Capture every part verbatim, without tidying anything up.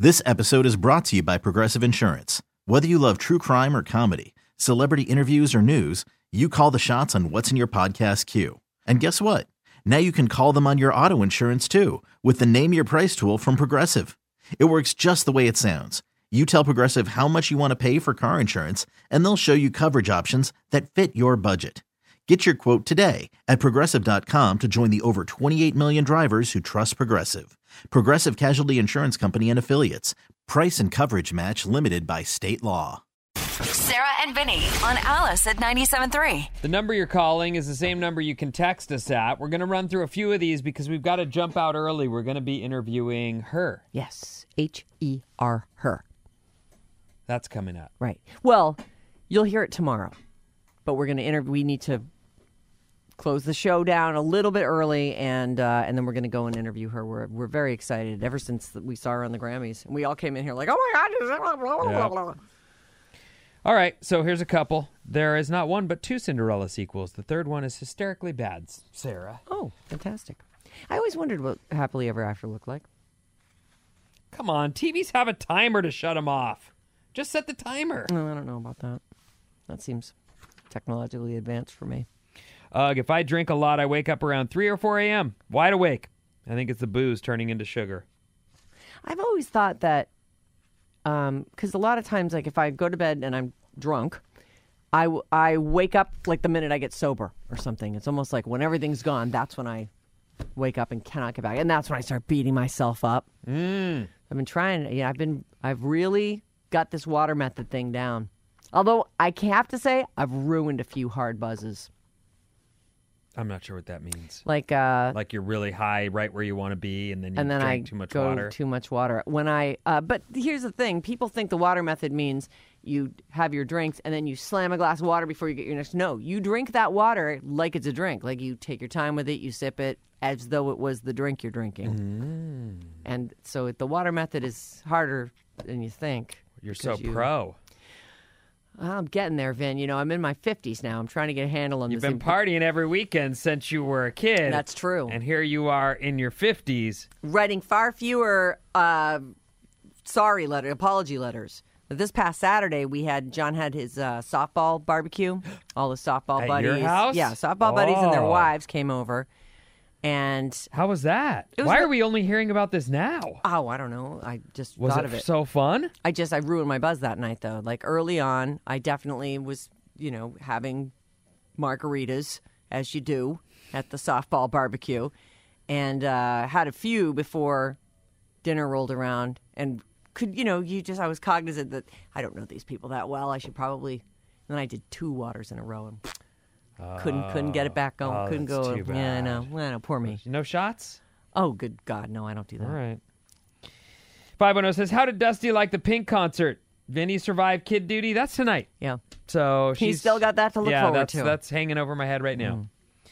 This episode is brought to you by Progressive Insurance. Whether you love true crime or comedy, celebrity interviews or news, you call the shots on what's in your podcast queue. And guess what? Now you can call them on your auto insurance too with the Name Your Price tool from Progressive. It works just the way it sounds. You tell Progressive how much you want to pay for car insurance, and they'll show you coverage options that fit your budget. Get your quote today at Progressive dot com to join the over twenty-eight million drivers who trust Progressive. Progressive Casualty Insurance Company and Affiliates. Price and coverage match limited by state law. Sarah and Vinny on Alice at ninety-seven point three. The number you're calling is the same number you can text us at. We're going to run through a few of these because we've got to jump out early. We're going to be interviewing her. Yes, H E R, her. That's coming up. Right. Well, you'll hear it tomorrow, but we're going to interview. We need to close the show down a little bit early, and uh, and then we're going to go and interview her. We're we're very excited ever since we saw her on the Grammys, and we all came in here like, oh my God! Blah, blah, blah, blah. Yep. All right, so here's a couple. There is not one but two Cinderella sequels. The third one is hysterically bad, Sarah. Oh, fantastic! I always wondered what Happily Ever After looked like. Come on, T Vs have a timer to shut them off. Just set the timer. No, I don't know about that. That seems technologically advanced for me. Ugh, if I drink a lot, I wake up around three or four a.m., wide awake. I think it's the booze turning into sugar. I've always thought that, um, because a lot of times, like if I go to bed and I'm drunk, I, w- I wake up like the minute I get sober or something. It's almost like when everything's gone, that's when I wake up and cannot get back. And that's when I start beating myself up. Mm. I've been trying, yeah, I've been, I've really got this water method thing down. Although I have to say, I've ruined a few hard buzzes. I'm not sure what that means. Like, uh, like you're really high, right where you want to be, and then you and then drink I too much go water. Too much water. When I, uh, but here's the thing: people think the water method means you have your drinks and then you slam a glass of water before you get your next. No, you drink that water like it's a drink. Like you take your time with it, you sip it as though it was the drink you're drinking. Mm. And so the water method is harder than you think. You're so you, pro. I'm getting there, Vin. You know, I'm in my fifties now. I'm trying to get a handle on You've this. been partying every weekend since you were a kid. That's true. And here you are in your fifties. Writing far fewer uh, sorry letter, apology letters. But this past Saturday, we had, John had his uh, softball barbecue. All the softball At buddies. your house? Yeah, softball buddies and their Oh. wives came over. And, How was that? It was Why re- are we only hearing about this now? oh, I don't know. I just Was thought it, of it. so fun? I just, I ruined my buzz that night, though. Like, early on, I definitely was, you know, having margaritas, as you do, at the softball barbecue. And uh, had a few before dinner rolled around. And could, you know, you just, I was cognizant that I don't know these people that well. I should probably, and then I did two waters in a row and couldn't, couldn't get it back going. Oh, couldn't that's go. too Yeah, I bad. know. I know. Poor me. No shots? Oh, good God. No, I don't do that. All right. five one zero says, how did Dusty like the Pink concert? Vinny survived kid duty? That's tonight. Yeah. So she's He's still got that to look yeah, forward that's, to. that's hanging over my head right now. Mm.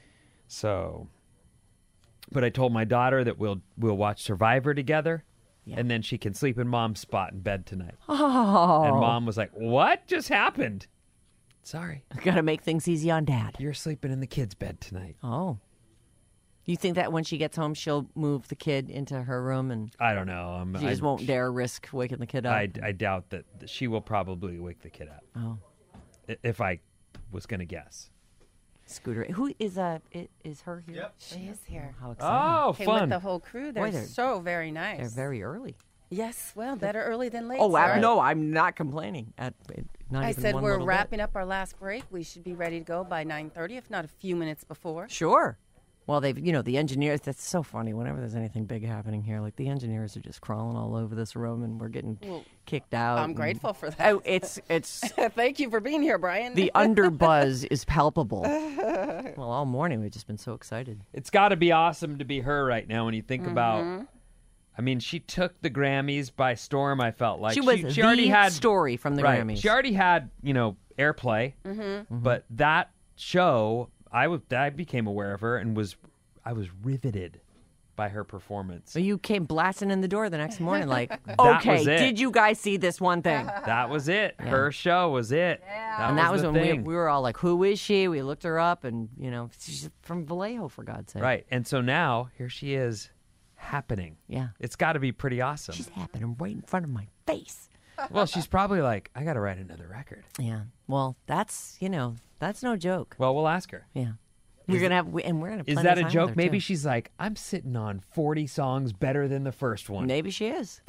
So, but I told my daughter that we'll we'll watch Survivor together, Yeah. and then she can sleep in Mom's spot in bed tonight. Oh. And Mom was like, what just happened? Sorry. Got to make things easy on Dad. You're sleeping in the kid's bed tonight. Oh. You think that when she gets home, she'll move the kid into her room and I don't know. Um, she just I, won't dare risk waking the kid up? I, I doubt that that she will probably wake the kid up. Oh. I- If I was going to guess. Scooter. Who is uh, i- is her here? Yep. She is here. How exciting. Oh, Came fun. with the whole crew. They're, Boy, they're- so very nice. They're very early. Yes, well, better early than late. Oh, I, Sarah. no, I'm not complaining. At, not I even said one we're little bit. wrapping up our last break. We should be ready to go by nine thirty, if not a few minutes before. Sure. Well, they've, you know, the engineers, that's so funny. Whenever there's anything big happening here, like the engineers are just crawling all over this room and we're getting Well, kicked out. I'm and- grateful for that. Oh, it's, it's, Thank you for being here, Brian. the underbuzz is palpable. Well, all morning we've just been so excited. It's got to be awesome to be her right now when you think Mm-hmm. about. I mean, she took the Grammys by storm. I felt like She was she, the already had story from the right. Grammys. She already had you know airplay, Mm-hmm. but that show I was I became aware of her and was I was riveted by her performance. So you came blasting in the door the next morning like, That okay, was it. did you guys see this one thing? That was it. Her show was it. That and was that was the when we, thing. we were all like, who is she? We looked her up and, you know, she's from Vallejo, for God's sake. Right. And so now, here she is happening. Yeah. It's got to be pretty awesome. She's happening right in front of my face. Well, she's probably like, I got to write another record. Yeah. Well, that's, you know, that's no joke. Well, we'll ask her. Yeah. We're going to have, and we're going to Is that a joke? Maybe she's like, I'm sitting on forty songs better than the first one. Maybe she is.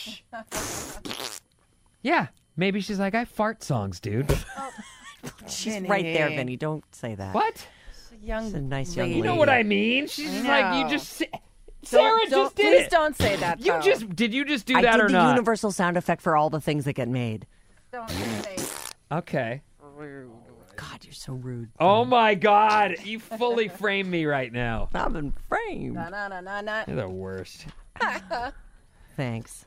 Yeah. Maybe she's like, I fart songs, dude. She's Vinny. right there, Vinny. Don't say that. What? Young She's a nice young lady. You know what I mean? She's I just like, you know. just... Sa- Don't- Sarah don't- just did please it. don't say that, You though. just... Did you just do I that did or the not? universal sound effect for all the things that get made. Don't say Okay. God, you're so rude. Oh, my God. You fully framed me right now. I've been framed. na na na na na. You're the worst. Thanks.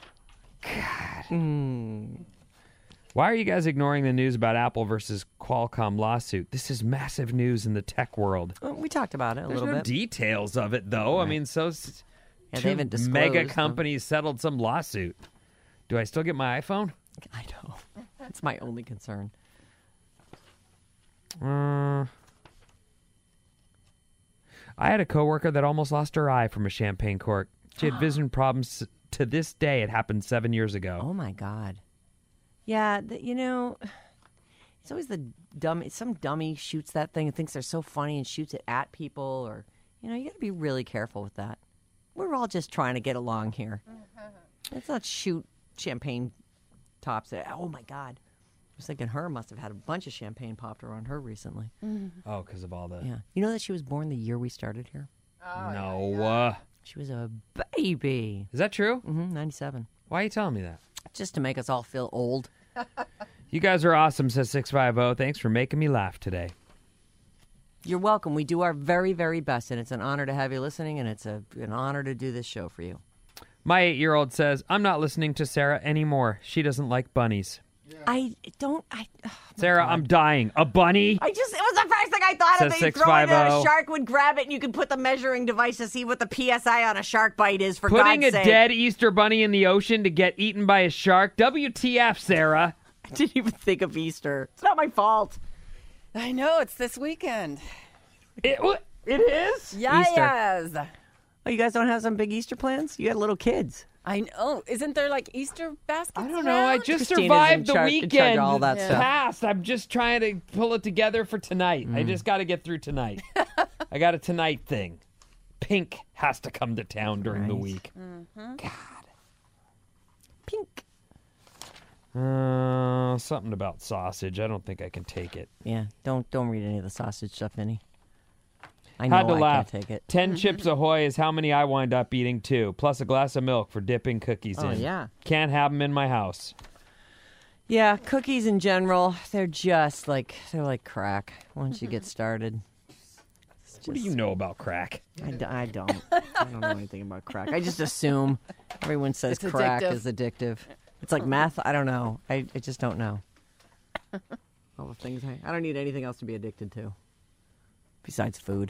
Why are you guys ignoring the news about Apple versus Qualcomm lawsuit? This is massive news in the tech world. Well, we talked about it a There's little no bit. details of it, though. I mean, so s- Yeah, they two haven't disclosed mega them. companies settled some lawsuit. Do I still get my iPhone? I know. That's my only concern. Uh, I had a coworker that almost lost her eye from a champagne cork. She had vision problems to this day. It happened seven years ago. Oh my God. Yeah, th- you know, it's always the dummy. Some dummy shoots that thing and thinks they're so funny and shoots it at people, or you know, you got to be really careful with that. We're all just trying to get along here. Let's not shoot champagne tops. At, oh my God. I was thinking her must have had a bunch of champagne popped around her recently. Oh, because of all the... Yeah. You know that she was born the year we started here? no. Uh, She was a baby. is that true? Mm-hmm, ninety-seven. Why are you telling me that? Just to make us all feel old. You guys are awesome, says six five zero. Thanks for making me laugh today. You're welcome. We do our very, very best, and it's an honor to have you listening, and it's a, an honor to do this show for you. My eight-year-old says, I'm not listening to Sarah anymore. She doesn't like bunnies. I don't. I. oh, my Sarah, God. I'm dying. A bunny? I just. It was the first thing I thought Says of. They throw it at a six five zero. shark, would grab it, and you could put the measuring device to see what the P S I on a shark bite is. For Putting God's a sake, dead Easter bunny in the ocean to get eaten by a shark? W T F, Sarah? I didn't even think of Easter. It's not my fault. I know, it's this weekend. It, what? It is? Yes. Oh, you guys don't have some big Easter plans? You got little kids. I know. Isn't there like Easter baskets? I don't know. I around? just Christina's survived in the charge- in charge weekend of all that stuff. past. I'm just trying to pull it together for tonight. I just got to get through tonight. I got a tonight thing. Pink has to come to town during the Right. week. Pink. Uh, something about sausage. I don't think I can take it. Yeah. Don't don't read any of the sausage stuff, Vinny. I know Had to I laugh. can't take it. Ten Chips Ahoy is how many I wind up eating too, plus a glass of milk for dipping cookies Oh, in. yeah. Can't have them in my house. Yeah, cookies in general, they're just like they're like crack once you get started. It's What do just- you know about crack? I, d- I don't. I don't know anything about crack. I just assume everyone says It's crack addictive. is addictive. It's like meth. I don't know. I, I just don't know. All the things I, I don't need anything else to be addicted to besides food.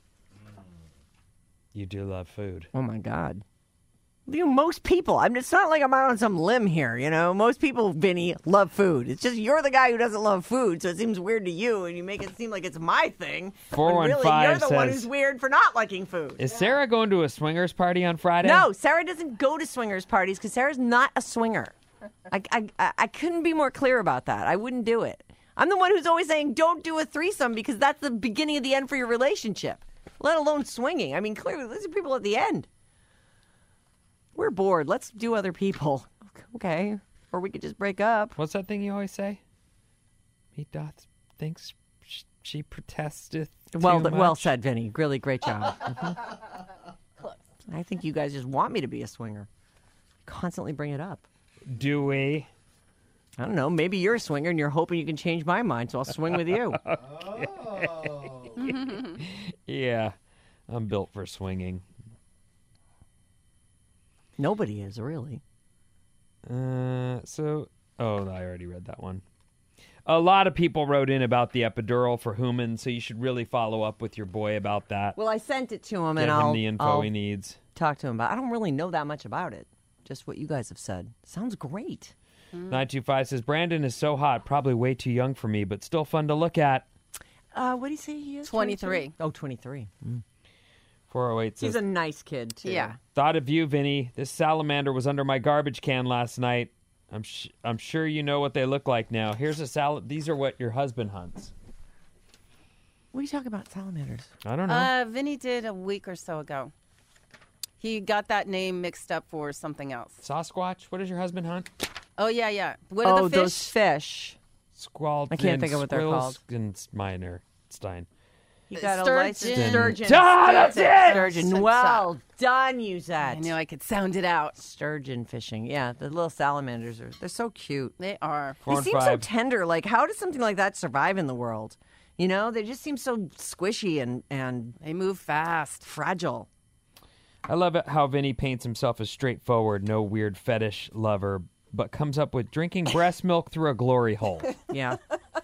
You do love food. Oh my God. You know, most people, I mean, it's not like I'm out on some limb here, you know. Most people, Vinny, love food. It's just you're the guy who doesn't love food, so it seems weird to you, and you make it seem like it's my thing. four one when really, five you're the one says- who's weird for not liking food. Is Sarah going to a swingers party on Friday? No, Sarah doesn't go to swingers parties because Sarah's not a swinger. I, I, I, I couldn't be more clear about that. I wouldn't do it. I'm the one who's always saying don't do a threesome because that's the beginning of the end for your relationship, let alone swinging. I mean, clearly, these are people at the end. We're bored. Let's do other people. Okay. Or we could just break up. What's that thing you always say? He doth thinks sh- she protesteth too Well, much. well said, Vinny. Really great job. Mhm. I think you guys just want me to be a swinger. Constantly bring it up. Do we? I don't know. Maybe you're a swinger and you're hoping you can change my mind, so I'll swing with you. Yeah, I'm built for swinging. Nobody is, really. Uh, so, oh, I already read that one. A lot of people wrote in about the epidural for Human, so you should really follow up with your boy about that. Well, I sent it to him, Get and him I'll, the info I'll he needs. talk to him about it. I don't really know that much about it. Just what you guys have said. Sounds great. nine two five says, Brandon is so hot, probably way too young for me, but still fun to look at. Uh, what do you say he is? twenty-three. Oh, twenty-three. Mm. four oh eight says, He's a nice kid, too. Yeah. thought of you, Vinny. This salamander was under my garbage can last night. I'm sh- I'm sure you know what they look like now. Here's a salad. These are what your husband hunts. What are you talking about, salamanders? I don't know. Uh, Vinny did a week or so ago. He got that name mixed up for something else. Sasquatch? What does your husband hunt? Oh, yeah, yeah. What oh, are the fish? those fish. Squall. I can't think of what they're called. Minor Stein. He got a Sturgeon. license. Sturgeon. Ah, that's it! Sturgeon. Well done, Yuzette. I knew I could sound it out. Sturgeon fishing. Yeah, the little salamanders are they're so cute. They are. Four they and seem so five. tender. Like, how does something like that survive in the world? You know, they just seem so squishy and, and They move fast. fragile. I love it how Vinny paints himself as straightforward, no weird fetish lover, but comes up with drinking breast milk through a glory hole. Yeah.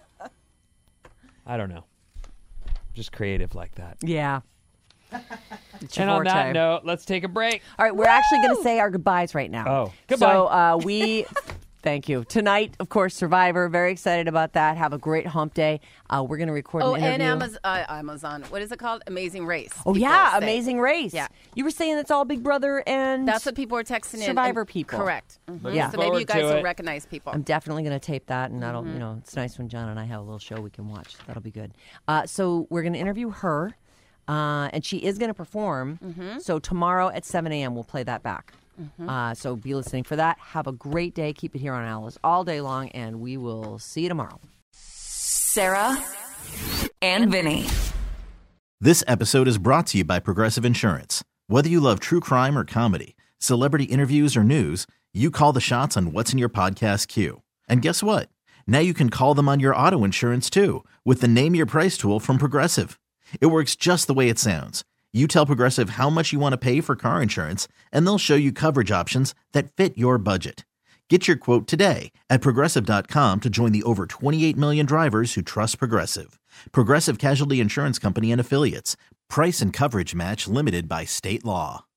I don't know. Just creative like that. Yeah. It's your And on forte. that note, let's take a break. All right, we're actually going to say our goodbyes right now. Oh, goodbye. So uh, we, thank you. Tonight, of course, Survivor. Very excited about that. Have a great hump day. Uh, we're going to record Oh, an interview. and Amazon, uh, Amazon. What is it called? Amazing Race. Oh, people yeah, say. Amazing Race. Yeah. You were saying it's all Big Brother and... That's what people are texting in. Survivor and- people. Correct. Mhm. Yeah. So maybe you Forward guys to will it. recognize people. I'm definitely going to tape that, and that'll, Mm-hmm. you know, it's nice when John and I have a little show we can watch. That'll be good. Uh, so we're going to interview her, uh, and she is going to perform. Mm-hmm. So tomorrow at seven a.m. we'll play that back. Mm-hmm. Uh, so be listening for that. Have a great day. Keep it here on Alice all day long, and we will see you tomorrow. Sarah and Vinny. This episode is brought to you by Progressive Insurance. Whether you love true crime or comedy, celebrity interviews or news, you call the shots on what's in your podcast queue. And guess what? Now you can call them on your auto insurance too with the Name Your Price tool from Progressive. It works just the way it sounds. You tell Progressive how much you want to pay for car insurance, and they'll show you coverage options that fit your budget. Get your quote today at Progressive dot com to join the over twenty-eight million drivers who trust Progressive. Progressive Casualty Insurance Company and Affiliates. Price and coverage match limited by state law.